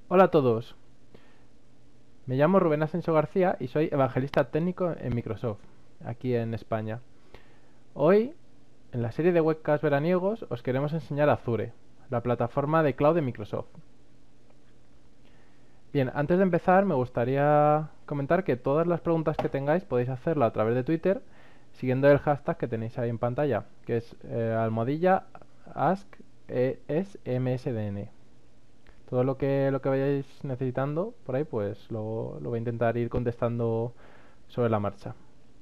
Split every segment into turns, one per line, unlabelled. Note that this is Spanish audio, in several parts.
Hola a todos, me llamo Rubén Asensio García y soy evangelista técnico en Microsoft, aquí en España. Hoy, en la serie de webcasts veraniegos, os queremos enseñar Azure, la plataforma de cloud de Microsoft. Bien, antes de empezar me gustaría comentar que todas las preguntas que tengáis podéis hacerlo a través de Twitter siguiendo el hashtag que tenéis ahí en pantalla, que es almohadilla ask Todo lo que vayáis necesitando por ahí, pues lo voy a intentar ir contestando sobre la marcha.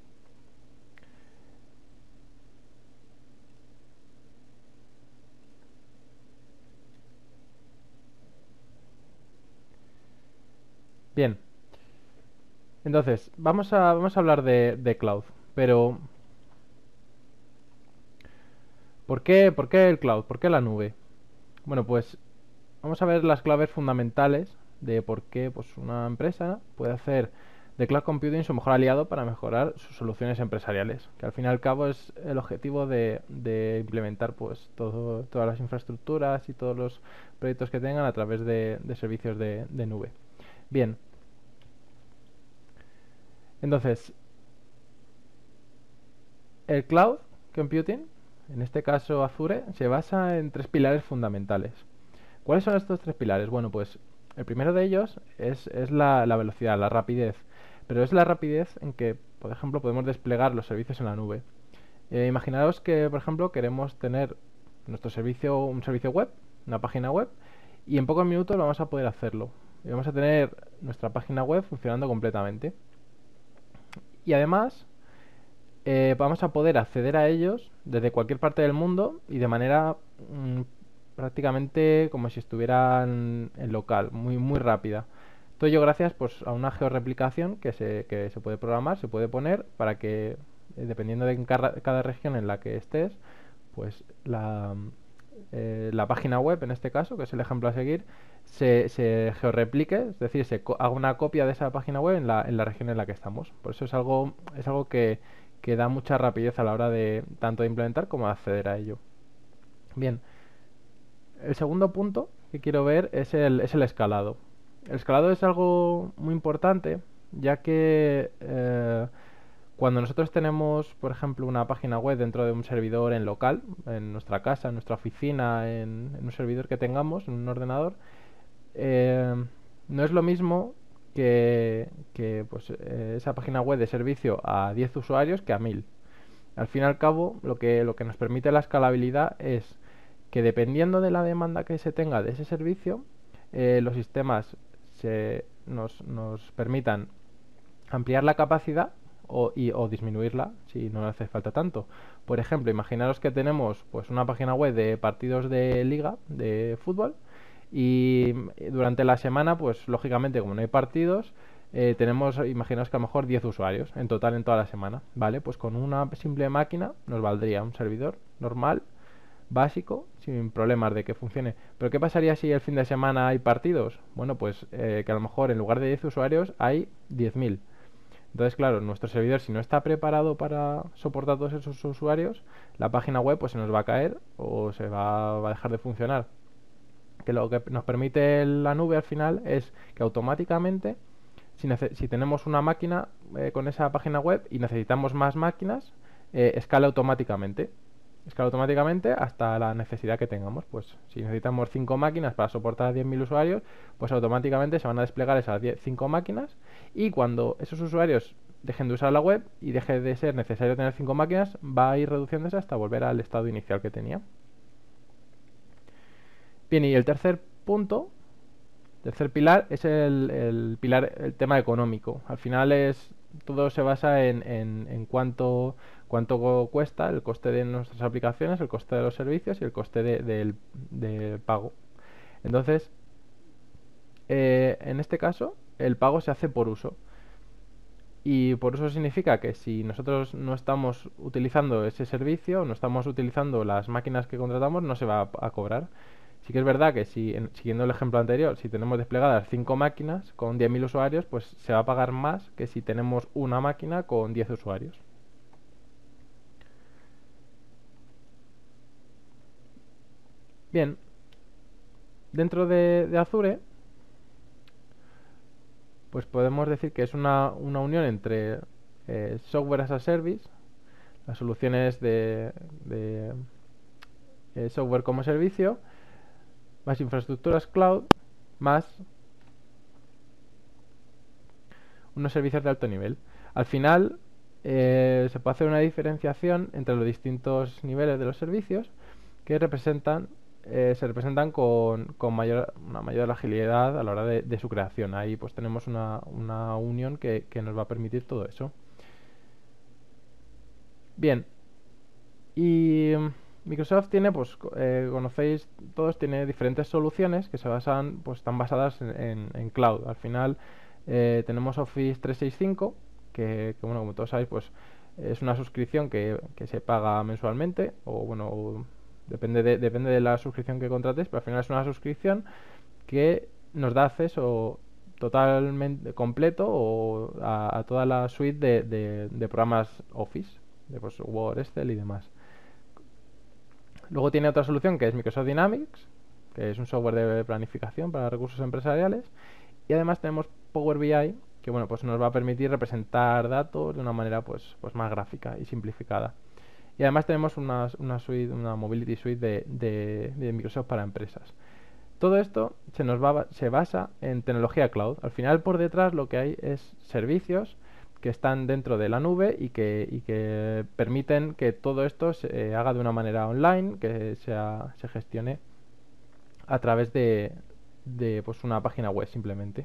Bien, entonces, vamos a hablar de cloud. Pero, ¿por qué el cloud? ¿Por qué la nube? Bueno, pues vamos a ver las claves fundamentales de por qué pues, una empresa puede hacer de cloud computing su mejor aliado para mejorar sus soluciones empresariales, que al fin y al cabo es el objetivo de implementar pues todas las infraestructuras y todos los proyectos que tengan a través de servicios de nube. Bien, entonces, el cloud computing, en este caso Azure, se basa en tres pilares fundamentales. ¿Cuáles son estos tres pilares? Bueno, pues el primero de ellos es la velocidad, la rapidez. Pero es la rapidez en que, por ejemplo, podemos desplegar los servicios en la nube. Imaginaos que, por ejemplo, queremos tener nuestro servicio, un servicio web, una página web, y en pocos minutos vamos a poder hacerlo. Y vamos a tener nuestra página web funcionando completamente. Y además, vamos a poder acceder a ellos desde cualquier parte del mundo y de manera prácticamente como si estuvieran en local, muy, muy rápida. Todo ello gracias pues, a una georreplicación que se puede programar, se puede poner para que, dependiendo de cada región en la que estés, pues la página web, en este caso, que es el ejemplo a seguir, se georreplique, es decir, haga una copia de esa página web en la región en la que estamos. Por eso es algo que da mucha rapidez a la hora de tanto de implementar como de acceder a ello. Bien, el segundo punto que quiero ver es el escalado. El escalado es algo muy importante, ya que cuando nosotros tenemos, por ejemplo, una página web dentro de un servidor en local, en nuestra casa, en nuestra oficina, en un servidor que tengamos, en un ordenador, eh, no es lo mismo que pues, esa página web de servicio a 10 usuarios que a 1000. Al fin y al cabo, lo que nos permite la escalabilidad es que dependiendo de la demanda que se tenga de ese servicio, los sistemas nos permitan ampliar la capacidad o disminuirla si no le hace falta tanto. Por ejemplo, imaginaros que tenemos pues una página web de partidos de liga de fútbol y durante la semana, pues lógicamente como no hay partidos, imaginaos que a lo mejor 10 usuarios en total en toda la semana, ¿vale? Pues con una simple máquina nos valdría un servidor normal, básico, sin problemas de que funcione. Pero ¿qué pasaría si el fin de semana hay partidos? Bueno, pues que a lo mejor en lugar de 10 usuarios hay 10.000. Entonces, claro, nuestro servidor, si no está preparado para soportar todos esos usuarios, la página web pues se nos va a caer o va a dejar de funcionar. Que lo que nos permite la nube al final es que automáticamente, si tenemos una máquina con esa página web y necesitamos más máquinas, escala automáticamente. Escala automáticamente hasta la necesidad que tengamos. Pues si necesitamos 5 máquinas para soportar a 10.000 usuarios, pues automáticamente se van a desplegar esas 5 máquinas y cuando esos usuarios dejen de usar la web y deje de ser necesario tener 5 máquinas, va a ir reduciéndose hasta volver al estado inicial que tenía. Bien, y el tercer pilar es el pilar, el tema económico. Al final todo se basa en cuánto cuesta, el coste de nuestras aplicaciones, el coste de los servicios y el coste del pago. Entonces, en este caso, el pago se hace por uso. Y por uso significa que si nosotros no estamos utilizando ese servicio, no estamos utilizando las máquinas que contratamos, no se va a cobrar. Sí que es verdad que siguiendo el ejemplo anterior, si tenemos desplegadas 5 máquinas con 10.000 usuarios, pues se va a pagar más que si tenemos una máquina con 10 usuarios. Bien, dentro de Azure pues podemos decir que es una unión entre software as a service, las soluciones de software como servicio, más infraestructuras cloud, más unos servicios de alto nivel. Al final, se puede hacer una diferenciación entre los distintos niveles de los servicios que se representan con una mayor agilidad a la hora de su creación. Ahí pues tenemos una unión que nos va a permitir todo eso. Bien, y Microsoft tiene, pues, conocéis todos, tiene diferentes soluciones que se basan, pues, están basadas en cloud. Al final tenemos Office 365, bueno, como todos sabéis, pues, es una suscripción que se paga mensualmente, o bueno, depende de la suscripción que contrates, pero al final es una suscripción que nos da acceso totalmente completo a toda la suite de programas Office, de pues, Word, Excel y demás. Luego tiene otra solución que es Microsoft Dynamics, que es un software de planificación para recursos empresariales. Y además tenemos Power BI, que bueno, pues nos va a permitir representar datos de una manera pues más gráfica y simplificada. Y además tenemos una Mobility Suite de Microsoft para empresas. Todo esto se basa en tecnología cloud. Al final, por detrás, lo que hay es servicios que están dentro de la nube y que permiten que todo esto se haga de una manera online, que se gestione a través de pues, una página web simplemente.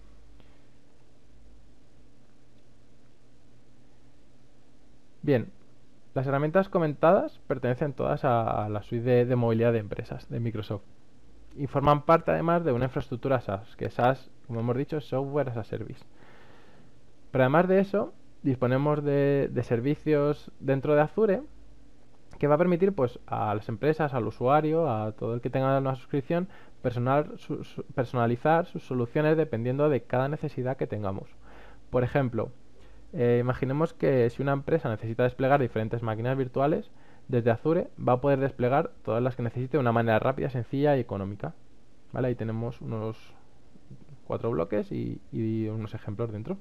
Bien, las herramientas comentadas pertenecen todas a la suite de movilidad de empresas de Microsoft y forman parte además de una infraestructura SaaS, que SaaS, como hemos dicho, es Software as a Service. Pero además de eso, disponemos de servicios dentro de Azure que va a permitir pues a las empresas, al usuario, a todo el que tenga una suscripción, personalizar sus soluciones dependiendo de cada necesidad que tengamos. Por ejemplo, imaginemos que si una empresa necesita desplegar diferentes máquinas virtuales, desde Azure va a poder desplegar todas las que necesite de una manera rápida, sencilla y económica. ¿Vale? Ahí tenemos unos 4 bloques y unos ejemplos dentro.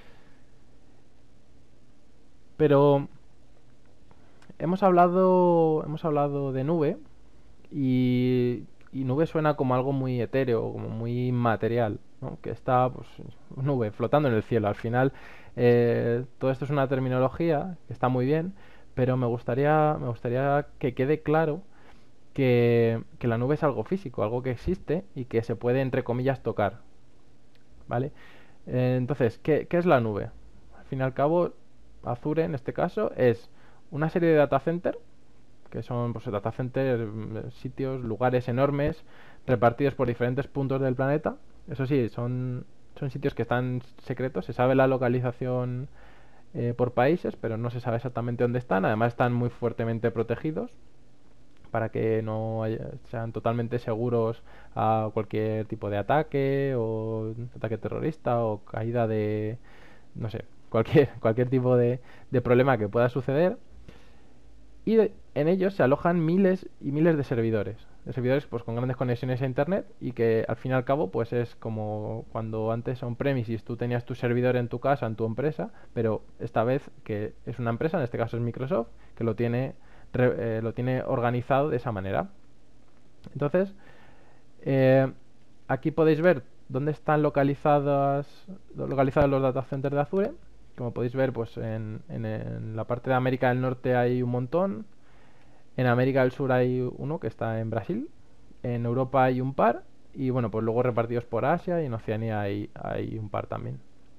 Pero hemos hablado de nube y nube suena como algo muy etéreo, como muy inmaterial, ¿no? Que está, pues, nube flotando en el cielo. Al final, todo esto es una terminología que está muy bien, pero me gustaría que quede claro que la nube es algo físico, algo que existe y que se puede, entre comillas, tocar, ¿vale? Entonces, ¿qué es la nube? Al fin y al cabo, Azure en este caso es una serie de data centers que son pues, data centers, sitios, lugares enormes repartidos por diferentes puntos del planeta. Eso sí, son sitios que están secretos, se sabe la localización por países, pero no se sabe exactamente dónde están. Además están muy fuertemente protegidos para que no sean totalmente seguros a cualquier tipo de ataque o ataque terrorista o caída de, no sé, cualquier tipo de problema que pueda suceder. Y en ellos se alojan miles y miles de servidores pues con grandes conexiones a internet y que al fin y al cabo pues es como cuando antes on-premises tú tenías tu servidor en tu casa, en tu empresa, pero esta vez que es una empresa, en este caso es Microsoft, que lo tiene organizado de esa manera. Entonces, eh, aquí podéis ver dónde están localizados los data centers de Azure. Como podéis ver, pues en la parte de América del Norte hay un montón. En América del Sur hay uno que está en Brasil. En Europa hay un par. Y bueno, pues luego repartidos por Asia y en Oceanía hay un par también.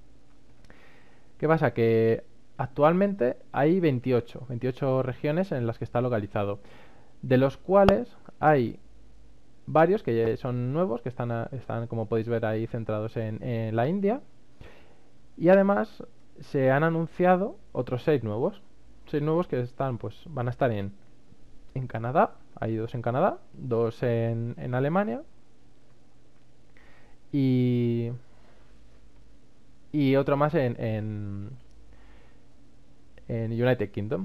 ¿Qué pasa? Que actualmente hay 28 regiones en las que está localizado. De los cuales hay varios que son nuevos, que están, como podéis ver ahí, centrados en la India. Y además se han anunciado otros 6 nuevos. 6 nuevos que van a estar en Canadá. Hay 2 en Canadá, 2 en Alemania y, y otro más en United Kingdom.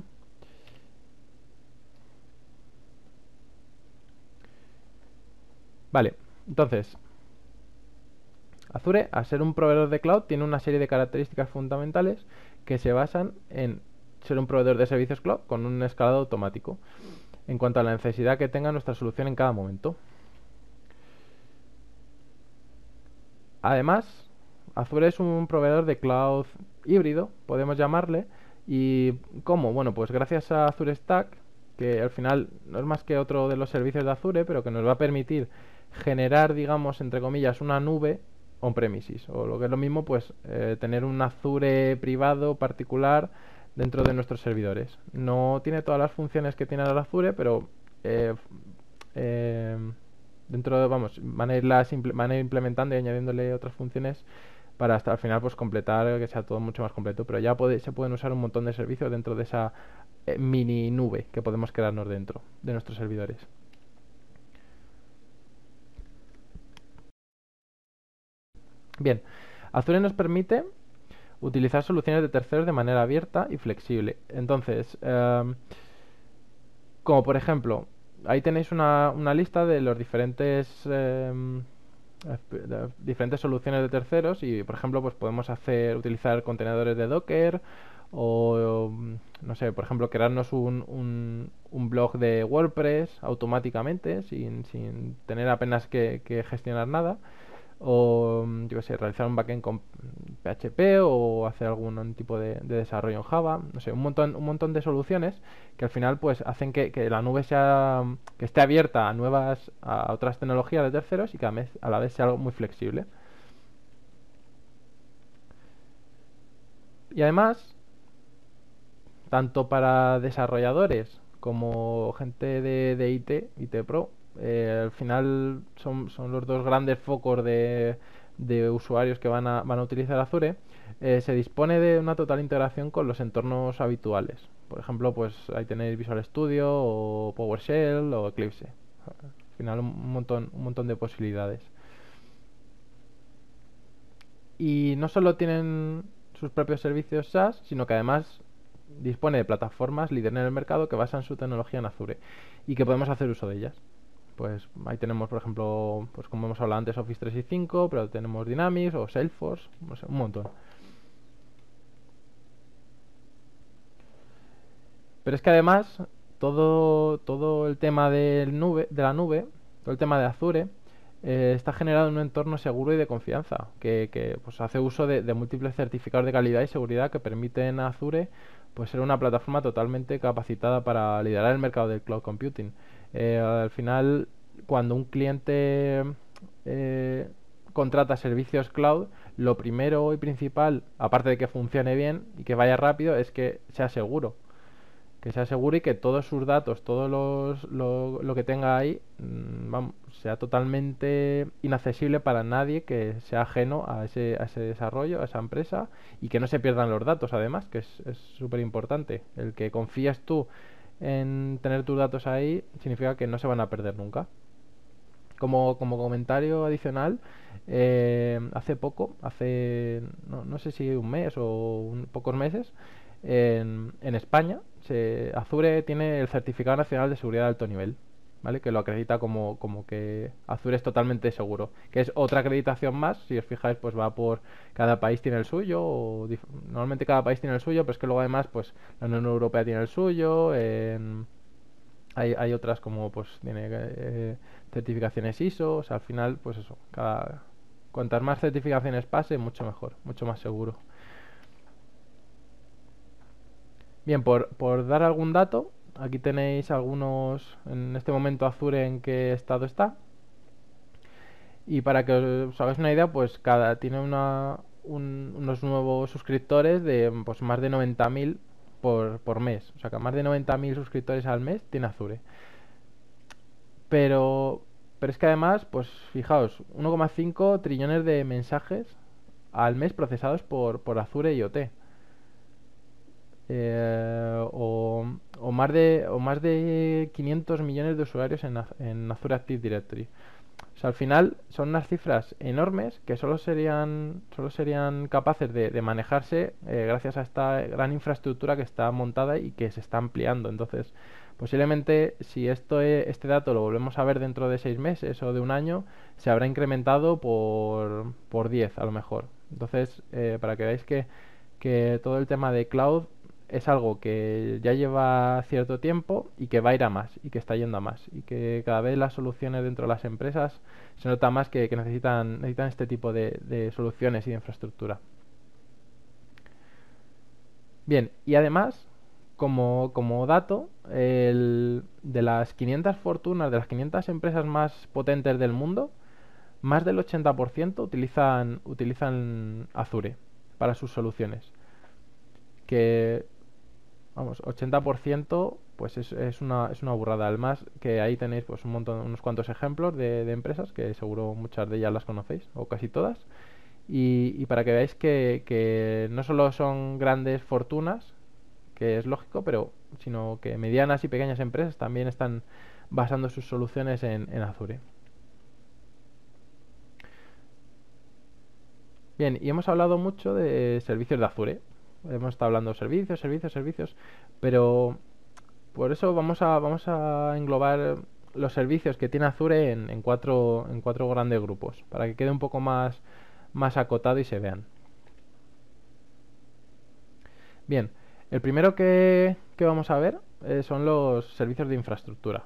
Vale, entonces, Azure, al ser un proveedor de cloud, tiene una serie de características fundamentales que se basan en ser un proveedor de servicios cloud con un escalado automático en cuanto a la necesidad que tenga nuestra solución en cada momento. Además, Azure es un proveedor de cloud híbrido, podemos llamarle. ¿Y cómo? Bueno, pues gracias a Azure Stack, que al final no es más que otro de los servicios de Azure, pero que nos va a permitir generar, digamos, entre comillas, una nube on-premises. O lo que es lo mismo, pues tener un Azure privado particular dentro de nuestros servidores. No tiene todas las funciones que tiene el Azure, pero eh, eh, dentro de, vamos, van a ir implementando y añadiéndole otras funciones para hasta al final pues completar que sea todo mucho más completo, pero ya se pueden usar un montón de servicios dentro de esa mini nube que podemos crearnos dentro de nuestros servidores. Bien, Azure nos permite utilizar soluciones de terceros de manera abierta y flexible. Entonces, como por ejemplo, ahí tenéis una lista de los diferentes soluciones de terceros y, por ejemplo, pues podemos utilizar contenedores de Docker o, no sé, por ejemplo, crearnos un blog de WordPress automáticamente sin tener apenas que gestionar nada o yo qué sé, realizar un backend con PHP o hacer algún tipo de desarrollo en Java, no sé, un montón de soluciones que al final pues hacen que la nube que esté abierta a otras tecnologías de terceros y que a la vez sea algo muy flexible. Y además, tanto para desarrolladores como gente de IT Pro, al final son los dos grandes focos de usuarios que van a utilizar Azure. Se dispone de una total integración con los entornos habituales. Por ejemplo, pues ahí tenéis Visual Studio o PowerShell o Eclipse. Al final un montón de posibilidades. Y no solo tienen sus propios servicios SaaS, sino que además dispone de plataformas líder en el mercado que basan su tecnología en Azure y que podemos hacer uso de ellas. Pues ahí tenemos, por ejemplo, pues como hemos hablado antes, Office 365, pero tenemos Dynamics o Salesforce, no sé, un montón. Pero es que además todo el tema de la nube, todo el tema de Azure, está generado en un entorno seguro y de confianza, que pues hace uso de múltiples certificados de calidad y seguridad que permiten a Azure pues ser una plataforma totalmente capacitada para liderar el mercado del cloud computing. Al final, cuando un cliente eh, contrata servicios cloud, lo primero y principal, aparte de que funcione bien y que vaya rápido, es que sea seguro, y que todos sus datos, lo que tenga ahí, sea totalmente inaccesible para nadie que sea ajeno a ese desarrollo, a esa empresa, y que no se pierdan los datos, además, que es súper importante. El que confíes tú en tener tus datos ahí significa que no se van a perder nunca. Como comentario adicional, no sé si un mes o pocos meses, en España, Azure tiene el Certificado Nacional de Seguridad de Alto Nivel, ¿vale? Que lo acredita como que Azure es totalmente seguro. Que es otra acreditación más, si os fijáis, pues va por cada país tiene el suyo, normalmente cada país tiene el suyo, pero es que luego además, pues la Unión Europea tiene el suyo, hay otras como pues tiene certificaciones ISO, o sea, al final pues eso, cuantas más certificaciones pase, mucho mejor, mucho más seguro. Bien, por dar algún dato, aquí tenéis algunos, en este momento Azure en qué estado está. Y para que os hagáis una idea, pues tiene unos nuevos suscriptores de pues más de 90.000 por mes. O sea que más de 90.000 suscriptores al mes tiene Azure. Pero, pero es que además, pues fijaos, 1,5 trillones de mensajes al mes procesados por Azure IoT. O más de 500 millones de usuarios en Azure Active Directory. O sea, al final son unas cifras enormes que solo serían capaces de manejarse gracias a esta gran infraestructura que está montada y que se está ampliando. Entonces, Posiblemente si este dato lo volvemos a ver dentro de 6 meses o de un año, se habrá incrementado por 10 a lo mejor. Entonces, para que veáis que todo el tema de cloud es algo que ya lleva cierto tiempo y que va a ir a más y que está yendo a más y que cada vez las soluciones dentro de las empresas se nota más que necesitan este tipo de soluciones y de infraestructura. Bien, y además, como dato, de las 500 fortunas, de las 500 empresas más potentes del mundo, más del 80% utilizan Azure para sus soluciones. Que, vamos, 80% pues es una burrada. Además, que ahí tenéis pues unos cuantos ejemplos de empresas, que seguro muchas de ellas las conocéis, o casi todas. Y para que veáis que no solo son grandes fortunas, que es lógico, pero sino que medianas y pequeñas empresas también están basando sus soluciones en Azure. Bien, y hemos hablado mucho de servicios de Azure. Hemos estado hablando de servicios, pero por eso vamos a englobar los servicios que tiene Azure en cuatro grandes grupos, para que quede un poco más acotado y se vean. Bien, el primero que vamos a ver son los servicios de infraestructura.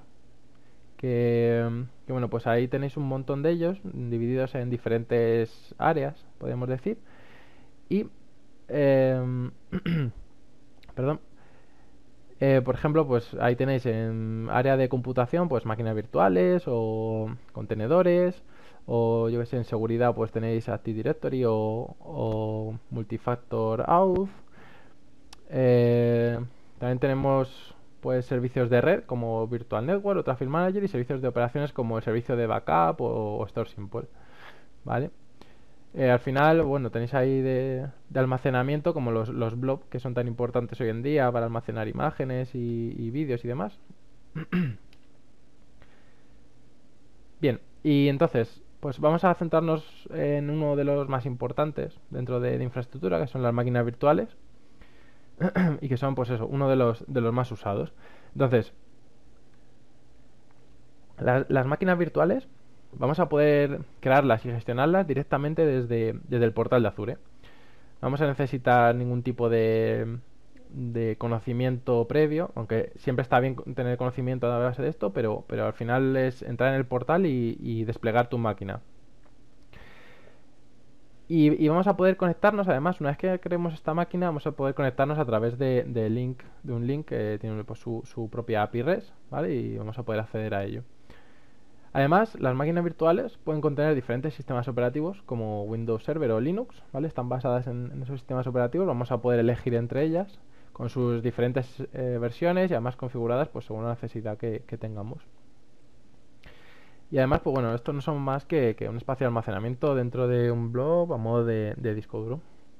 Que bueno, pues ahí tenéis un montón de ellos divididos en diferentes áreas, podemos decir. Y, em, perdón, por ejemplo, pues ahí tenéis en área de computación, pues máquinas virtuales o contenedores, o yo que sé, en seguridad, pues tenéis Active Directory o Multifactor Auth. Eh, También tenemos pues servicios de red como Virtual Network o Traffic Manager y servicios de operaciones como el servicio de backup o Store Simple, ¿vale? Al final, bueno, tenéis ahí de almacenamiento como los blob que son tan importantes hoy en día para almacenar imágenes y vídeos y demás. Bien, y entonces, pues vamos a centrarnos en uno de los más importantes dentro de infraestructura, que son las máquinas virtuales. Y que son, pues eso, uno de los más usados. Entonces, las máquinas virtuales vamos a poder crearlas y gestionarlas directamente desde el portal de Azure. No vamos a necesitar ningún tipo de conocimiento previo, aunque siempre está bien tener conocimiento a la base de esto, pero al final es entrar en el portal y desplegar tu máquina. Y vamos a poder conectarnos, además, una vez que creemos esta máquina, vamos a poder conectarnos a través de un link que tiene pues, su propia API REST, ¿vale? Y vamos a poder acceder a ello. Además, las máquinas virtuales pueden contener diferentes sistemas operativos como Windows Server o Linux, ¿vale? Están basadas en esos sistemas operativos, vamos a poder elegir entre ellas con sus diferentes versiones y además configuradas pues según la necesidad que tengamos. Y además, pues bueno, estos no son más que un espacio de almacenamiento dentro de un blob a modo de disco duro.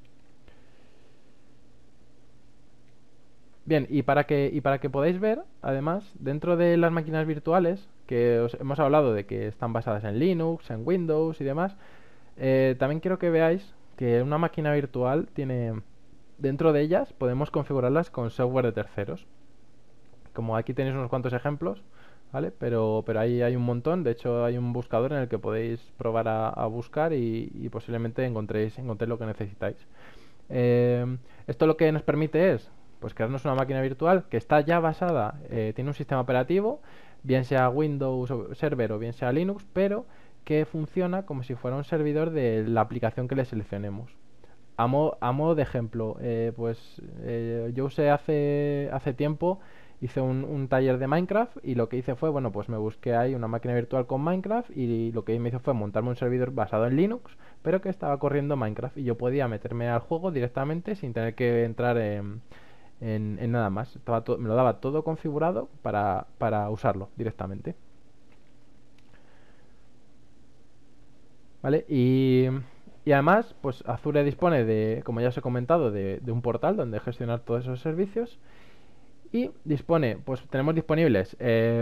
Bien, y para que podáis ver, además, dentro de las máquinas virtuales, que os hemos hablado de que están basadas en Linux, en Windows y demás, también quiero que veáis que una máquina virtual tiene, dentro de ellas, podemos configurarlas con software de terceros. Como aquí tenéis unos cuantos ejemplos, ¿vale? Pero ahí hay un montón. De hecho, hay un buscador en el que podéis probar a buscar y posiblemente encontréis lo que necesitáis. Esto lo que nos permite es pues crearnos una máquina virtual que está ya basada, tiene un sistema operativo, bien sea Windows Server o bien sea Linux, pero que funciona como si fuera un servidor de la aplicación que le seleccionemos. A modo de ejemplo, yo usé hace tiempo, hice un taller de Minecraft y lo que hice fue, bueno, pues me busqué ahí una máquina virtual con Minecraft y lo que me hizo fue montarme un servidor basado en Linux, pero que estaba corriendo Minecraft y yo podía meterme al juego directamente sin tener que entrar en nada más. Me lo daba todo configurado para usarlo directamente. ¿Vale? Y además, pues Azure dispone de, como ya os he comentado, de un portal donde gestionar todos esos servicios. Y dispone, pues tenemos disponibles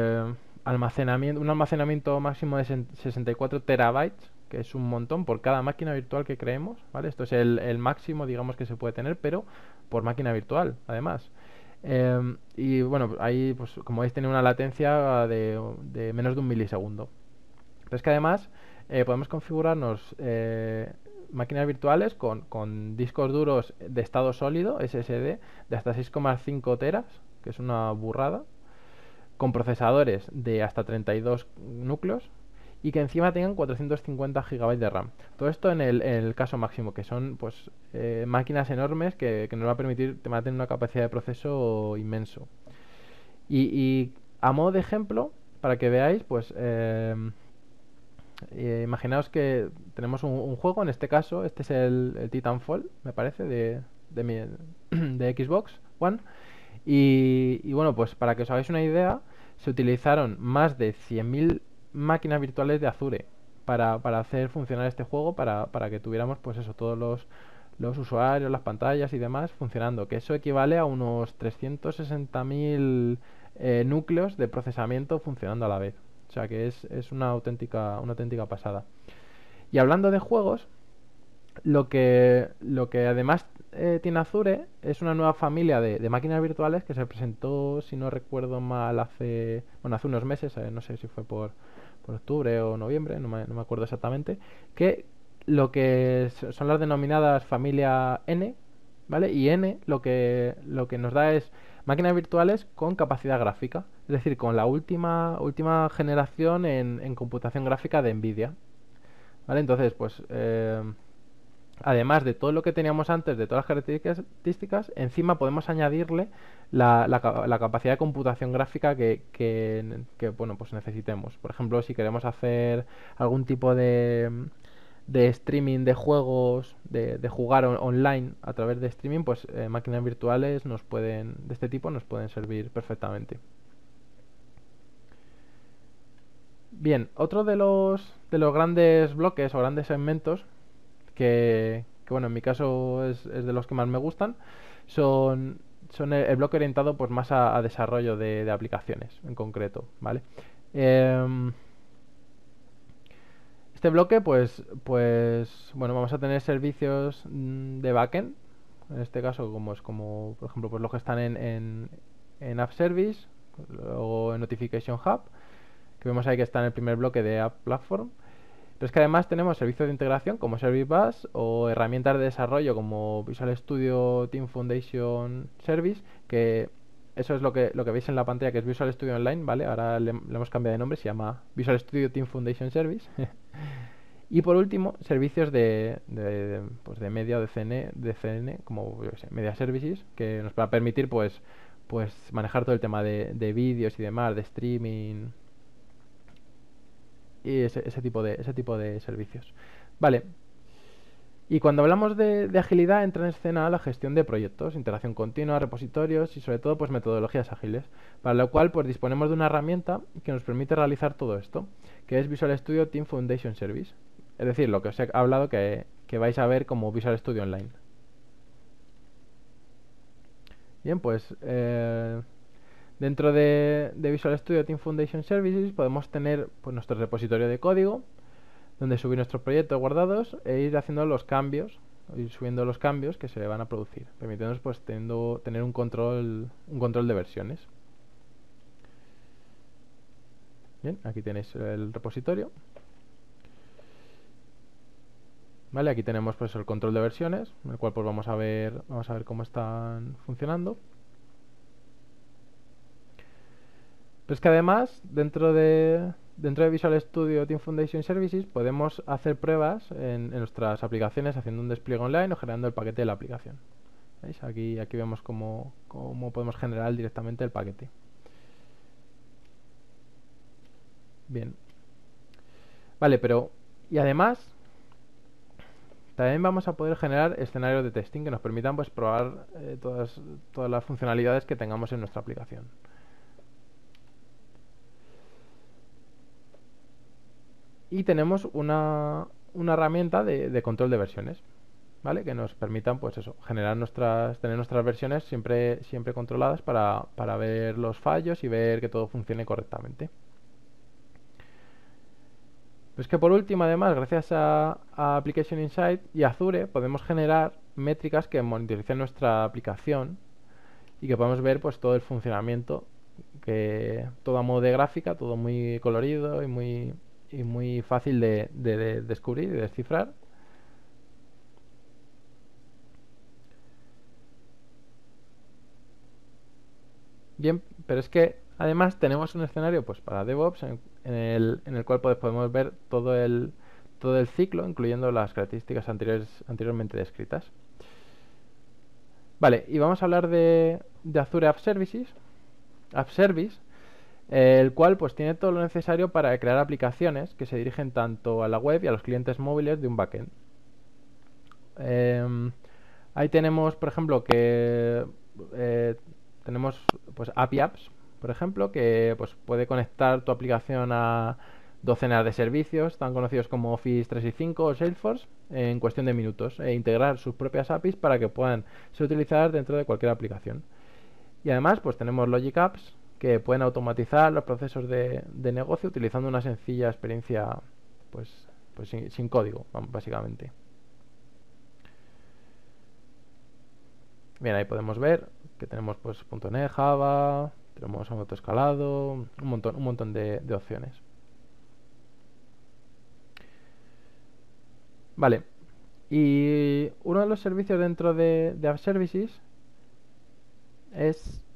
un almacenamiento máximo de 64 terabytes, que es un montón por cada máquina virtual que creemos, ¿vale? Esto es el máximo, digamos, que se puede tener, pero por máquina virtual, además. Y bueno, ahí, pues como veis, tiene una latencia de menos de un milisegundo. Pero es que además podemos configurarnos máquinas virtuales con discos duros de estado sólido, SSD, de hasta 6,5 teras, que es una burrada, con procesadores de hasta 32 núcleos y que encima tengan 450 GB de RAM. Todo esto en el caso máximo, que son pues máquinas enormes que nos va a permitir tener una capacidad de proceso inmenso. Y a modo de ejemplo, para que veáis, pues imaginaos que tenemos un juego, en este caso, este es el Titanfall, me parece, de Xbox One. Y bueno, pues para que os hagáis una idea, se utilizaron más de 100.000 máquinas virtuales de Azure para hacer funcionar este juego, para que tuviéramos pues eso, todos los usuarios, las pantallas y demás funcionando, que eso equivale a unos 360.000 núcleos de procesamiento funcionando a la vez. O sea que es una auténtica pasada. Y hablando de juegos, lo que además tiene Azure es una nueva familia de máquinas virtuales que se presentó, si no recuerdo mal, hace unos meses, no sé si fue por octubre o noviembre, no me acuerdo exactamente, que son las denominadas familia N, ¿vale? Y N lo que nos da es máquinas virtuales con capacidad gráfica, es decir, con la última generación en computación gráfica de NVIDIA, ¿vale? Entonces, pues además de todo lo que teníamos antes, de todas las características, encima podemos añadirle la capacidad de computación gráfica bueno, pues necesitemos. Por ejemplo, si queremos hacer algún tipo de streaming de juegos, de jugar online a través de streaming, pues máquinas virtuales de este tipo nos pueden servir perfectamente. Bien, otro de los grandes bloques o grandes segmentos que bueno, en mi caso es de los que más me gustan, son el bloque orientado pues más a desarrollo de aplicaciones en concreto, ¿vale? Em, este bloque, pues bueno, vamos a tener servicios de backend, en este caso como por ejemplo pues los que están en App Service o en Notification Hub, que vemos ahí que está en el primer bloque de App Platform. Pero es que además tenemos servicios de integración como Service Bus o herramientas de desarrollo como Visual Studio Team Foundation Service, que eso es lo que veis en la pantalla, que es Visual Studio Online, ¿vale? Ahora le hemos cambiado de nombre, se llama Visual Studio Team Foundation Service. Y por último, servicios pues de media o de CN, como yo sé, Media Services, que nos va a permitir pues manejar todo el tema de vídeos y demás, de streaming y ese tipo de servicios. Vale. Y cuando hablamos de agilidad entra en escena la gestión de proyectos, integración continua, repositorios y sobre todo pues metodologías ágiles, para lo cual pues disponemos de una herramienta que nos permite realizar todo esto, que es Visual Studio Team Foundation Service. Es decir, lo que os he hablado que vais a ver como Visual Studio Online. Bien, pues dentro de Visual Studio Team Foundation Services podemos tener pues, nuestro repositorio de código, donde subir nuestros proyectos guardados e ir haciendo los cambios, ir subiendo los cambios que se van a producir, permitiéndonos pues tener un control de versiones. Bien, aquí tenéis el repositorio. Vale, aquí tenemos pues el control de versiones, en el cual pues vamos a ver cómo están funcionando. Pero es que además, dentro de Visual Studio Team Foundation Services podemos hacer pruebas en nuestras aplicaciones haciendo un despliegue online o generando el paquete de la aplicación. ¿Veis? Aquí vemos cómo podemos generar directamente el paquete. Bien. Vale, pero... Y además, también vamos a poder generar escenarios de testing que nos permitan pues probar todas las funcionalidades que tengamos en nuestra aplicación. Y tenemos una herramienta de control de versiones, ¿vale? Que nos permitan, pues eso, tener nuestras versiones siempre controladas para ver los fallos y ver que todo funcione correctamente. Pues que por último, además, gracias a Application Insight y Azure, podemos generar métricas que monitoricen nuestra aplicación y que podemos ver pues todo el funcionamiento, que todo a modo de gráfica, todo muy colorido y muy fácil de descubrir y descifrar. Bien, pero es que además tenemos un escenario pues para DevOps en el cual podemos ver todo el ciclo, incluyendo las características anteriormente descritas. Vale, y vamos a hablar de Azure App Service, el cual pues tiene todo lo necesario para crear aplicaciones que se dirigen tanto a la web y a los clientes móviles de un backend. Em, Ahí tenemos, por ejemplo, que tenemos pues API Apps, por ejemplo, que pues puede conectar tu aplicación a docenas de servicios, tan conocidos como Office 365 o Salesforce, en cuestión de minutos, e integrar sus propias APIs para que puedan ser utilizadas dentro de cualquier aplicación. Y además, pues tenemos Logic Apps que pueden automatizar los procesos de negocio utilizando una sencilla experiencia, pues sin código, básicamente. Bien, ahí podemos ver que tenemos pues .NET, Java, tenemos un autoescalado, un montón de opciones. Vale, y uno de los servicios dentro de App Services es,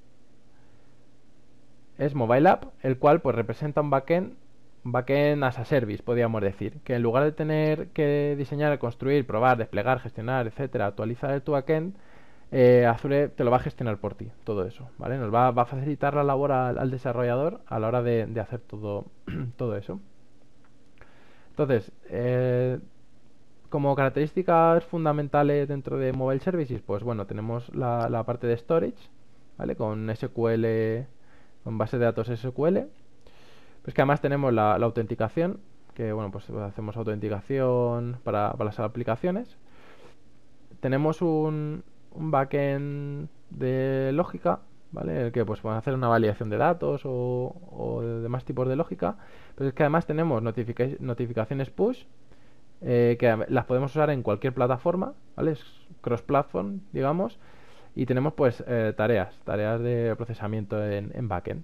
es Mobile App, el cual pues representa un backend as a service, podríamos decir, que en lugar de tener que diseñar, construir, probar, desplegar, gestionar, etcétera, actualizar tu backend, Azure te lo va a gestionar por ti, todo eso, ¿vale? Va a facilitar la labor al desarrollador a la hora de hacer todo, todo eso. Entonces, como características fundamentales dentro de Mobile Services, pues bueno, tenemos la parte de storage, ¿vale? Con SQL, con base de datos SQL. Pues que además tenemos la autenticación, que bueno, pues hacemos autenticación para las aplicaciones. Tenemos un backend de lógica, ¿vale? En el que pues podemos hacer una validación de datos o de demás tipos de lógica. Pero es que además tenemos notificaciones push, que las podemos usar en cualquier plataforma, ¿vale? Es cross-platform, digamos. Y tenemos pues tareas de procesamiento en backend.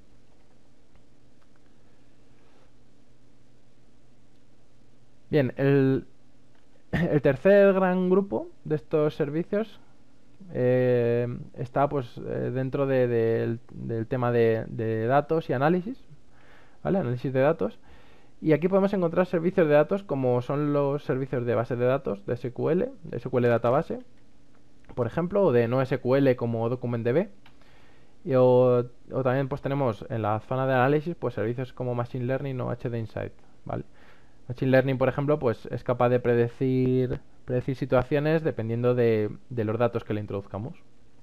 Bien, el tercer gran grupo de estos servicios está pues dentro del tema de datos y análisis, ¿vale? Análisis de datos. Y aquí podemos encontrar servicios de datos como son los servicios de base de datos de SQL, de SQL Database, por ejemplo, o de NoSQL como DocumentDB. O también pues tenemos en la zona de análisis pues servicios como Machine Learning o HD Insight, ¿vale? Machine Learning, por ejemplo, pues es capaz de predecir situaciones dependiendo de los datos que le introduzcamos.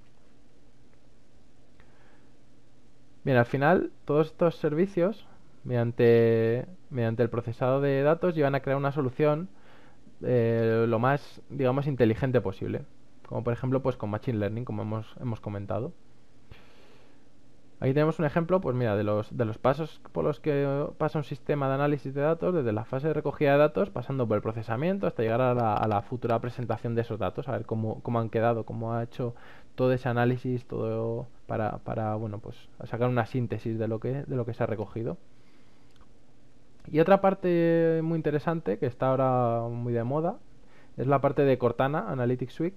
Bien, al final, todos estos servicios, mediante el procesado de datos, llevan a crear una solución lo más, digamos, inteligente posible. Como por ejemplo, pues con Machine Learning, como hemos comentado. Aquí tenemos un ejemplo, pues mira, de los pasos por los que pasa un sistema de análisis de datos, desde la fase de recogida de datos, pasando por el procesamiento hasta llegar a la futura presentación de esos datos, a ver cómo han quedado, cómo ha hecho todo ese análisis, todo para bueno, pues sacar una síntesis de lo que se ha recogido. Y otra parte muy interesante, que está ahora muy de moda, es la parte de Cortana, Analytics Suite,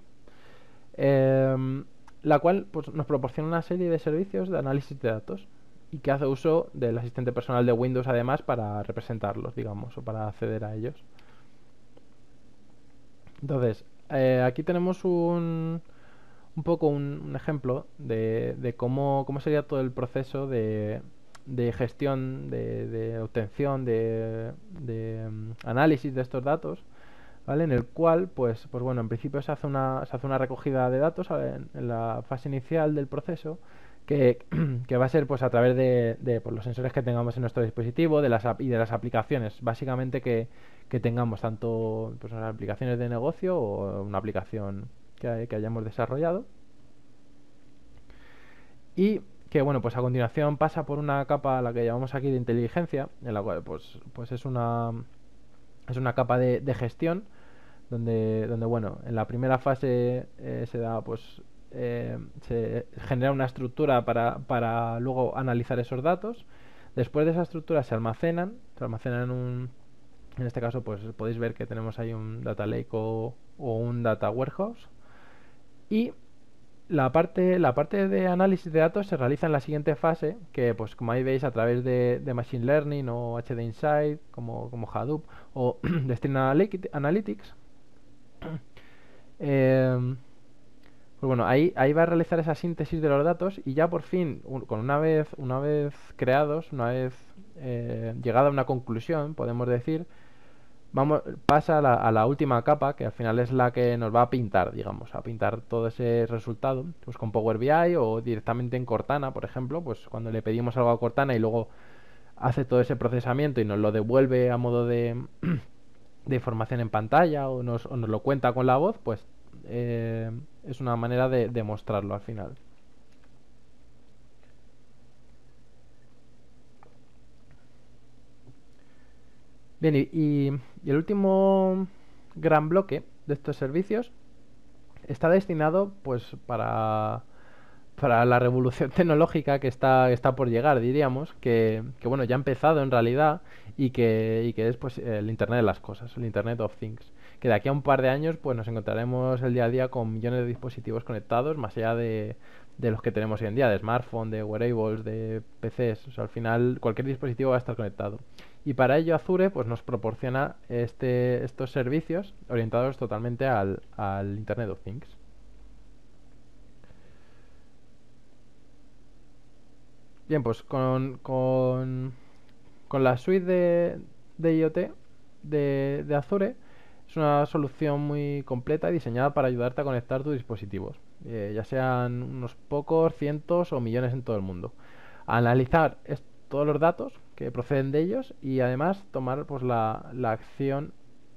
la cual pues, nos proporciona una serie de servicios de análisis de datos y que hace uso del asistente personal de Windows además para representarlos, digamos, o para acceder a ellos. Entonces, aquí tenemos un poco un ejemplo de cómo sería todo el proceso de gestión, de obtención, de análisis de estos datos, ¿vale? En el cual, pues bueno, en principio se hace una recogida de datos en la fase inicial del proceso, que, que va a ser pues a través de pues, los sensores que tengamos en nuestro dispositivo y de las aplicaciones, básicamente que tengamos, tanto pues, las aplicaciones de negocio o una aplicación que hayamos desarrollado. Y que bueno, pues a continuación pasa por una capa a la que llamamos aquí de inteligencia, en la cual pues es una capa de gestión donde bueno, en la primera fase se da pues se genera una estructura para luego analizar esos datos. Después de esa estructura se almacenan en este caso pues podéis ver que tenemos ahí un data lake o un data warehouse. Y la parte de análisis de datos se realiza en la siguiente fase, que pues como ahí veis a través de Machine Learning o HD Insight, como Hadoop o de Stream Analytics. eh, pues bueno, ahí va a realizar esa síntesis de los datos y ya por fin, una vez creados, una vez llegada a una conclusión, podemos decir, pasa a la última capa, que al final es la que nos va a pintar, digamos, a pintar todo ese resultado, pues con Power BI o directamente en Cortana, por ejemplo, pues cuando le pedimos algo a Cortana y luego hace todo ese procesamiento y nos lo devuelve a modo de información en pantalla o nos lo cuenta con la voz, pues es una manera de mostrarlo al final. Bien, y el último gran bloque de estos servicios está destinado pues para la revolución tecnológica que está por llegar, diríamos, que bueno, ya ha empezado en realidad y que es pues el Internet de las cosas, el Internet of Things. Que de aquí a un par de años pues nos encontraremos el día a día con millones de dispositivos conectados, más allá de los que tenemos hoy en día, de smartphones, de wearables, de PCs. O sea, al final cualquier dispositivo va a estar conectado. Y para ello Azure pues nos proporciona estos servicios orientados totalmente al Internet of Things. Bien, pues con la suite de IoT de Azure es una solución muy completa y diseñada para ayudarte a conectar tus dispositivos, ya sean unos pocos, cientos o millones en todo el mundo. A analizar todos los datos que proceden de ellos y además tomar pues la acción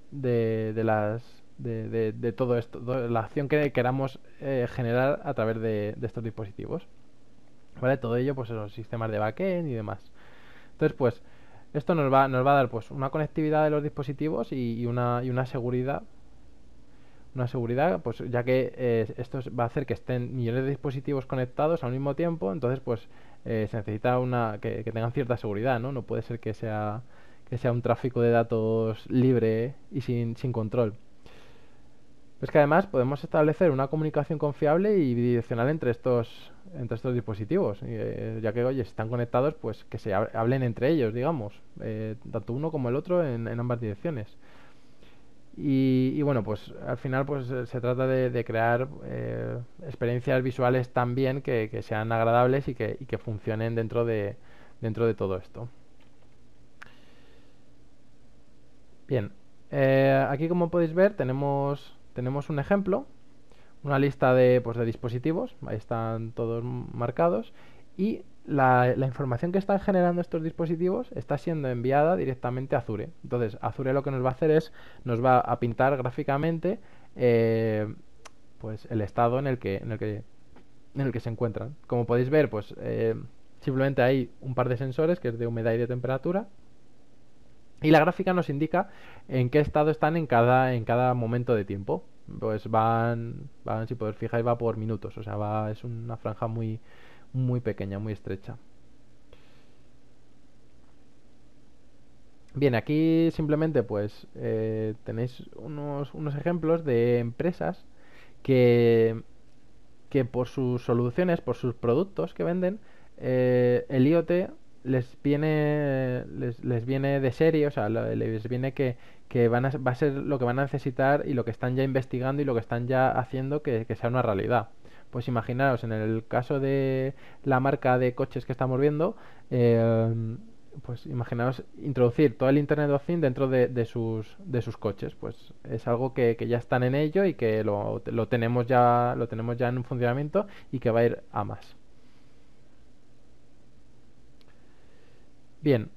de todo esto, la acción que queramos generar a través de estos dispositivos. ¿Vale? Todo ello, pues esos sistemas de backend y demás. Entonces, pues, esto nos va a dar pues una conectividad de los dispositivos y una seguridad. Una seguridad, pues ya que esto va a hacer que estén millones de dispositivos conectados al mismo tiempo, entonces pues se necesita que tengan cierta seguridad, ¿no? No puede ser que sea un tráfico de datos libre y sin control. Es que además podemos establecer una comunicación confiable y bidireccional entre estos dispositivos, ya que, oye, si están conectados, pues que se hablen entre ellos, digamos, tanto uno como el otro en ambas direcciones. Y bueno, pues al final pues se trata de crear experiencias visuales también que sean agradables y que funcionen dentro de todo esto. Bien, aquí como podéis ver tenemos un ejemplo, una lista de dispositivos, ahí están todos marcados, y la información que están generando estos dispositivos está siendo enviada directamente a Azure. Entonces, Azure lo que nos va a hacer es, nos va a pintar gráficamente eh, pues el estado en el que se encuentran. Como podéis ver, pues simplemente hay un par de sensores, que es de humedad y de temperatura, y la gráfica nos indica en qué estado están en cada momento de tiempo. Pues si podéis fijáis, va por minutos. O sea, es una franja muy, muy pequeña, muy estrecha. Bien, aquí simplemente pues tenéis unos ejemplos de empresas que, que por sus soluciones, por sus productos que venden, el IoT les viene de serie, o sea, les viene que va a ser lo que van a necesitar y lo que están ya investigando y lo que están ya haciendo que sea una realidad. Pues imaginaos, en el caso de la marca de coches que estamos viendo, pues imaginaos introducir todo el Internet of Things dentro de sus coches. Pues es algo que ya están en ello y que lo tenemos ya en un funcionamiento y que va a ir a más. Bien,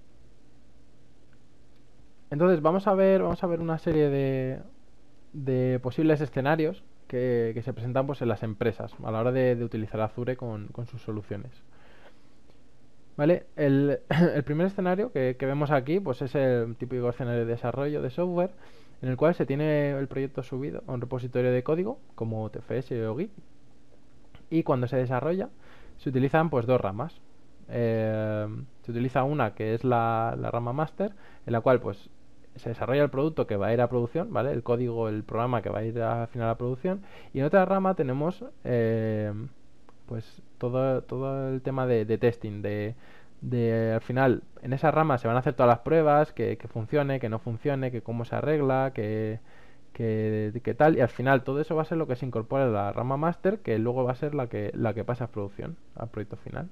entonces vamos a ver una serie de posibles escenarios que se presentan pues en las empresas a la hora de utilizar Azure con sus soluciones. ¿Vale? El primer escenario que vemos aquí pues es el típico escenario de desarrollo de software en el cual se tiene el proyecto subido a un repositorio de código como TFS o Git Y cuando se desarrolla, se utilizan pues dos ramas. Se utiliza una que es la rama master, en la cual pues se desarrolla el producto que va a ir a producción, ¿vale? El código, el programa que va a ir al final a producción. Y en otra rama tenemos pues todo el tema de testing, al final en esa rama se van a hacer todas las pruebas, que funcione, que no funcione, que cómo se arregla, que tal, y al final todo eso va a ser lo que se incorpora en la rama master, que luego va a ser la que pasa a producción, al proyecto final.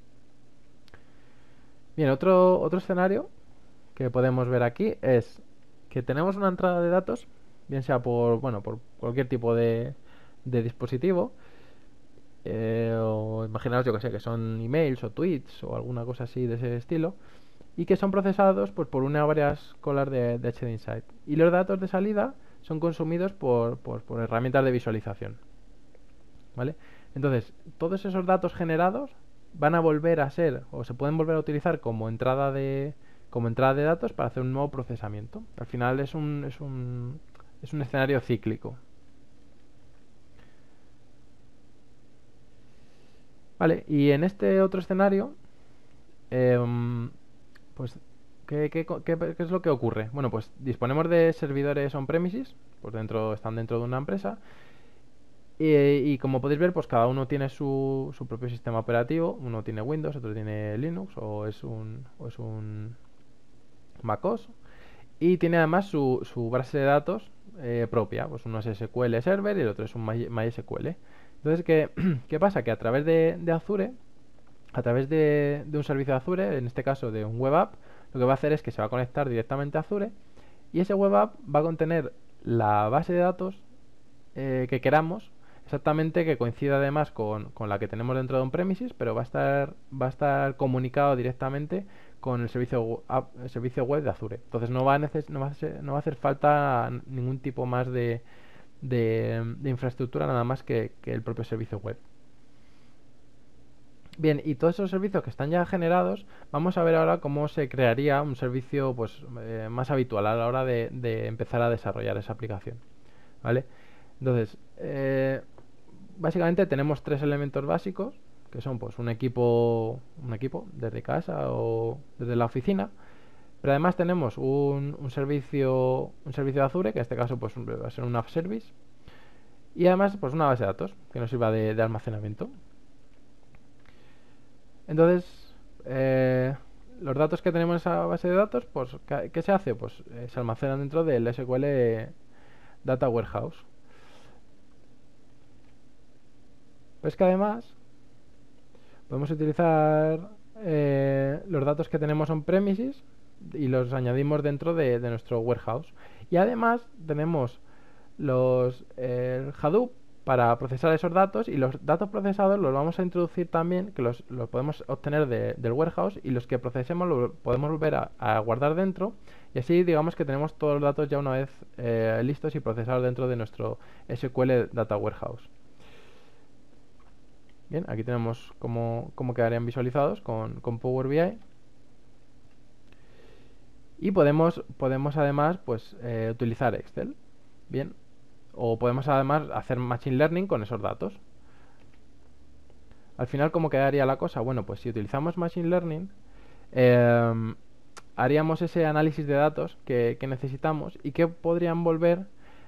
Bien, otro escenario que podemos ver aquí es que tenemos una entrada de datos, bien sea por cualquier tipo de dispositivo, o imaginaos, yo que sé, que son emails o tweets o alguna cosa así de ese estilo, y que son procesados pues, por una o varias colas de HD Insight. Y los datos de salida son consumidos por herramientas de visualización. ¿Vale? Entonces, todos esos datos generados van a volver a ser, o se pueden volver a utilizar como entrada de datos para hacer un nuevo procesamiento. Al final es un escenario cíclico. Vale, y en este otro escenario, pues, ¿qué es lo que ocurre? Bueno, pues disponemos de servidores on-premises, pues están dentro de una empresa, y como podéis ver, pues cada uno tiene su propio sistema operativo. Uno tiene Windows, otro tiene Linux, o es un MacOS. Y tiene además su base de datos propia. Pues uno es SQL Server y el otro es un MySQL. Entonces, ¿qué pasa? Que a través de Azure, a través de un servicio de Azure, en este caso de un web app, lo que va a hacer es que se va a conectar directamente a Azure, y ese web app va a contener la base de datos que queramos, exactamente, que coincida además con la que tenemos dentro de on-premises, pero va a estar comunicado directamente con el servicio web de Azure. Entonces no va a hacer falta ningún tipo más de infraestructura, nada más que el propio servicio web. Bien, y todos esos servicios que están ya generados, vamos a ver ahora cómo se crearía un servicio pues más habitual a la hora de empezar a desarrollar esa aplicación. ¿Vale? Entonces, básicamente tenemos tres elementos básicos, que son pues un equipo desde casa o desde la oficina, pero además tenemos un servicio de Azure, que en este caso pues va a ser un app service, y además pues una base de datos que nos sirva de almacenamiento. Entonces, los datos que tenemos en esa base de datos, pues ¿qué se hace? Pues se almacenan dentro del SQL Data Warehouse. Pues que además podemos utilizar los datos que tenemos on-premises y los añadimos dentro de nuestro warehouse. Y además tenemos el Hadoop para procesar esos datos, y los datos procesados los vamos a introducir también, que los podemos obtener del warehouse, y los que procesemos los podemos volver a guardar dentro, y así digamos que tenemos todos los datos ya una vez listos y procesados dentro de nuestro SQL Data Warehouse. Bien, aquí tenemos cómo quedarían visualizados con Power BI. Y podemos además pues utilizar Excel. Bien, o podemos además hacer Machine Learning con esos datos. Al final, ¿cómo quedaría la cosa? Bueno, pues si utilizamos Machine Learning, haríamos ese análisis de datos que necesitamos y que podrían volver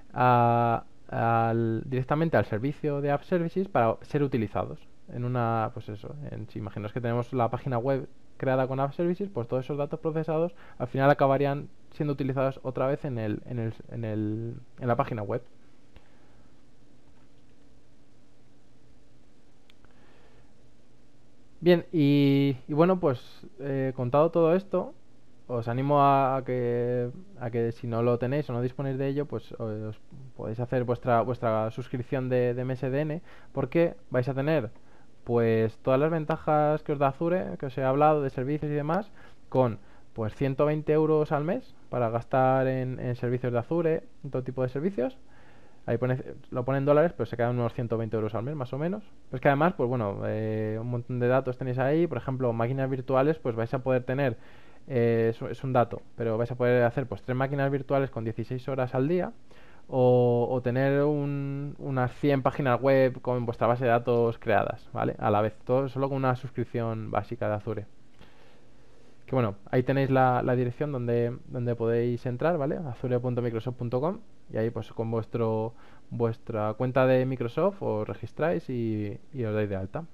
directamente al servicio de App Services para ser utilizados pues eso, si imaginaos que tenemos la página web creada con App Services, pues todos esos datos procesados al final acabarían siendo utilizados otra vez en la página web. Bien, y bueno, pues contado todo esto, os animo a que si no lo tenéis o no disponéis de ello, pues os podéis hacer vuestra suscripción de MSDN, porque vais a tener pues todas las ventajas que os da Azure, que os he hablado de servicios y demás, con pues 120 euros al mes para gastar en servicios de Azure, en todo tipo de servicios. Ahí lo pone en dólares, pero se quedan unos 120 euros al mes, más o menos. Pues que además, pues bueno, un montón de datos tenéis ahí. Por ejemplo, máquinas virtuales, pues vais a poder tener, es un dato, pero vais a poder hacer pues 3 máquinas virtuales con 16 horas al día. o tener unas 100 páginas web con vuestra base de datos creadas, ¿vale? A la vez, todo solo con una suscripción básica de Azure. Que bueno, ahí tenéis la dirección donde podéis entrar, ¿vale? azure.microsoft.com y ahí pues con vuestra cuenta de Microsoft os registráis y os dais de alta.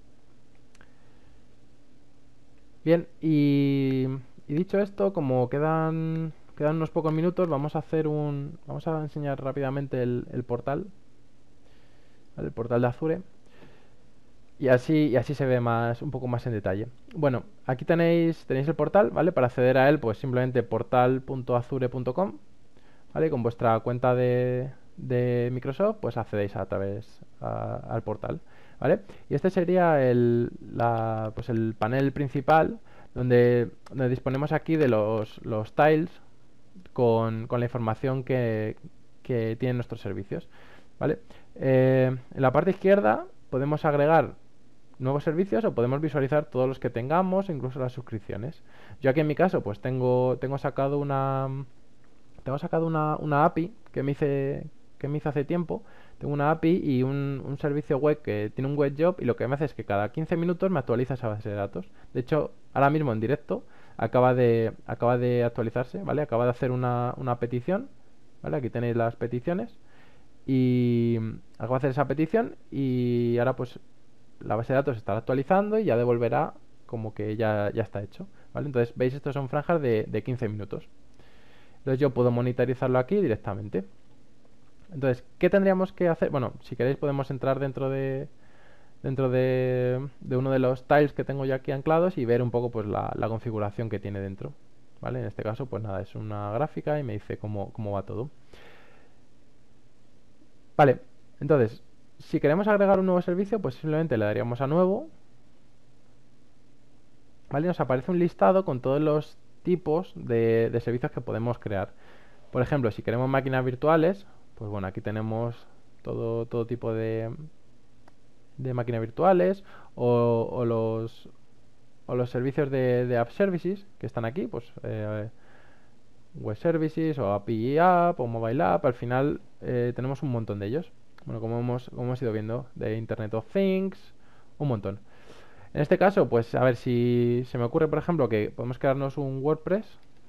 Bien, y dicho esto, como quedan unos pocos minutos, vamos a enseñar rápidamente el portal, ¿vale? El portal de Azure. Y así se ve un poco más en detalle. Bueno, aquí tenéis el portal, ¿vale? Para acceder a él, pues simplemente portal.azure.com, ¿vale? Con vuestra cuenta de Microsoft, pues accedéis al portal, ¿vale? Y este sería pues el panel principal donde disponemos aquí de los tiles con la información que tienen nuestros servicios, ¿vale? En la parte izquierda podemos agregar nuevos servicios o podemos visualizar todos los que tengamos, incluso las suscripciones. Yo aquí en mi caso pues tengo sacado una API que me hice hace tiempo. Tengo una API y un servicio web que tiene un web job y lo que me hace es que cada 15 minutos me actualiza esa base de datos. De hecho, ahora mismo en directo acaba de actualizarse, ¿vale? Acaba de hacer una petición, ¿vale? Aquí tenéis las peticiones y acabo de hacer esa petición y ahora pues la base de datos estará actualizando y ya devolverá como que ya está hecho, ¿vale? Entonces, veis, estos son franjas de 15 minutos. Entonces yo puedo monitorizarlo aquí directamente. Entonces, ¿qué tendríamos que hacer? Bueno, si queréis podemos entrar dentro de uno de los tiles que tengo yo aquí anclados y ver un poco pues la configuración que tiene dentro, ¿vale? En este caso, pues nada, es una gráfica y me dice cómo va todo. Vale, entonces, si queremos agregar un nuevo servicio, pues simplemente le daríamos a nuevo, ¿vale? Nos aparece un listado con todos los tipos de servicios que podemos crear. Por ejemplo, si queremos máquinas virtuales, pues bueno, aquí tenemos todo tipo de máquinas virtuales o los servicios de App Services que están aquí, pues Web Services o API App o Mobile App. Al final tenemos un montón de ellos. Bueno, como hemos ido viendo, de Internet of Things, un montón. En este caso, pues a ver si se me ocurre, por ejemplo, que podemos crearnos un WordPress,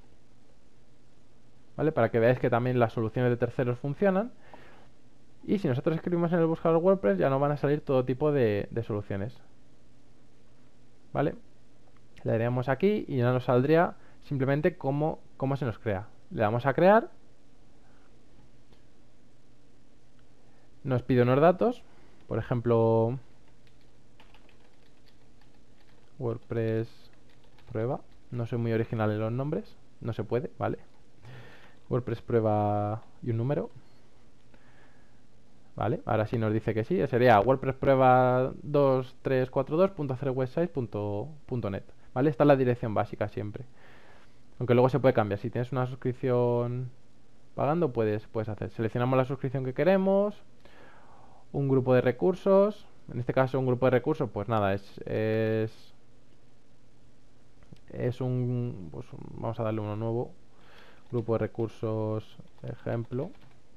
¿vale? Para que veáis que también las soluciones de terceros funcionan. Y si nosotros escribimos en el buscador WordPress, ya nos van a salir todo tipo de soluciones, ¿vale? Le daríamos aquí y ya nos saldría simplemente cómo se nos crea. Le damos a crear, nos pide unos datos, por ejemplo, WordPress prueba. No soy muy original en los nombres, no se puede, ¿vale? WordPress prueba y un número. Vale, ahora sí nos dice que sí. Sería WordPress prueba 2342.0websites.net. ¿Vale? Esta es la dirección básica siempre. Aunque luego se puede cambiar. Si tienes una suscripción pagando, puedes hacer. Seleccionamos la suscripción que queremos. Un grupo de recursos. En este caso, un grupo de recursos, pues nada, vamos a darle uno nuevo. Grupo de recursos, ejemplo.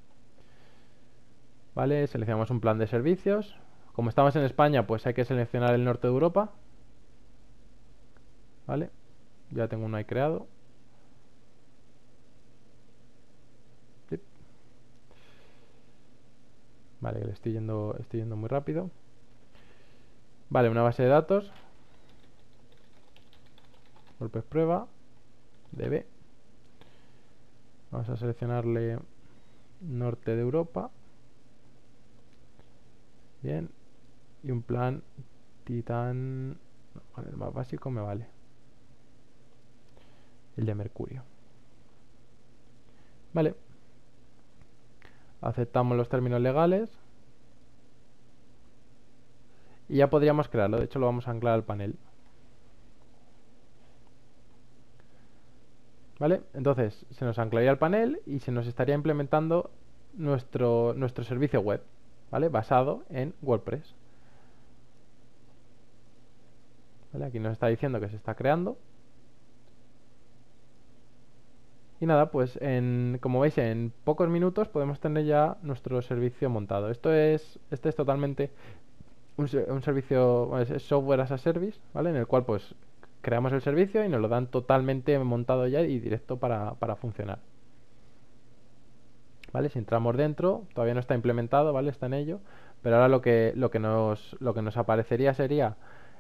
¿Vale? Seleccionamos un plan de servicios. Como estamos en España, pues hay que seleccionar el norte de Europa. ¿Vale? Ya tengo uno ahí creado. Sí. Vale, que le estoy yendo muy rápido. Vale, una base de datos. WordPress prueba. DB. Vamos a seleccionarle norte de Europa. Bien. Y un plan Titan. Con el más básico me vale. El de Mercurio. Vale. Aceptamos los términos legales. Y ya podríamos crearlo. De hecho, lo vamos a anclar al panel. ¿Vale? Entonces, se nos anclaría el panel y se nos estaría implementando nuestro servicio web, ¿vale? Basado en WordPress. ¿Vale? Aquí nos está diciendo que se está creando. Y nada, pues como veis, en pocos minutos podemos tener ya nuestro servicio montado. Este es totalmente un servicio, bueno, es software as a service, ¿vale? En el cual pues creamos el servicio y nos lo dan totalmente montado ya y directo para funcionar. ¿Vale? Si entramos dentro, todavía no está implementado, ¿vale? Está en ello, pero ahora lo que nos aparecería sería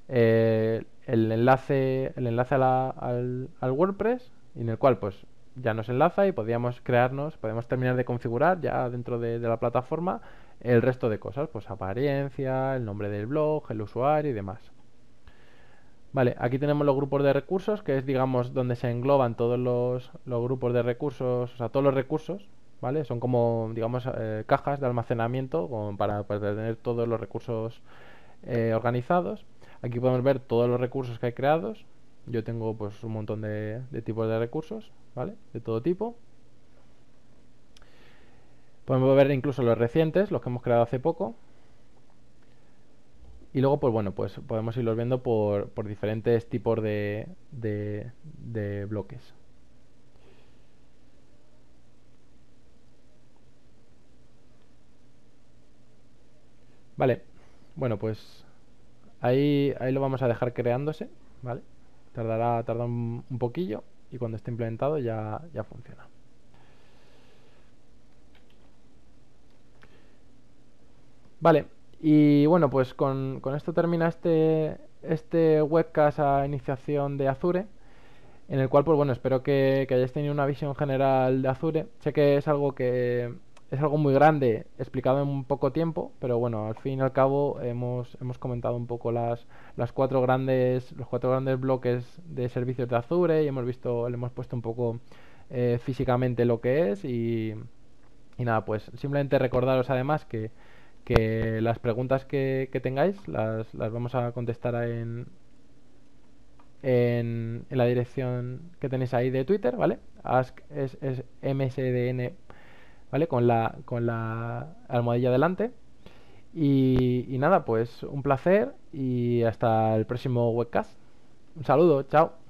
el enlace al WordPress, en el cual pues ya nos enlaza y podemos terminar de configurar ya dentro de la plataforma el resto de cosas, pues apariencia, el nombre del blog, el usuario y demás. Vale, aquí tenemos los grupos de recursos, que es, digamos, donde se engloban todos los grupos de recursos, o sea, todos los recursos, ¿vale? Son como, digamos, cajas de almacenamiento como para tener todos los recursos organizados. Aquí podemos ver todos los recursos que hay creados. Yo tengo, pues, un montón de tipos de recursos, ¿vale? De todo tipo. Podemos ver incluso los recientes, los que hemos creado hace poco. Y luego, pues bueno, pues podemos irlos viendo por diferentes tipos de bloques. Vale, bueno, pues ahí lo vamos a dejar creándose, ¿vale? Tarda un poquillo y cuando esté implementado ya funciona. Vale, y bueno, pues con esto termina este webcast a iniciación de Azure, en el cual, pues bueno, espero que hayáis tenido una visión general de Azure. Sé que es algo muy grande explicado en un poco tiempo, pero bueno, al fin y al cabo hemos comentado un poco los cuatro grandes bloques de servicios de Azure y le hemos puesto un poco físicamente lo que es y nada, pues simplemente recordaros además que las preguntas que tengáis las vamos a contestar en la dirección que tenéis ahí de Twitter, ¿vale? Ask es MSDN, ¿vale? Con la almohadilla delante. Y nada, pues un placer y hasta el próximo webcast. Un saludo, chao.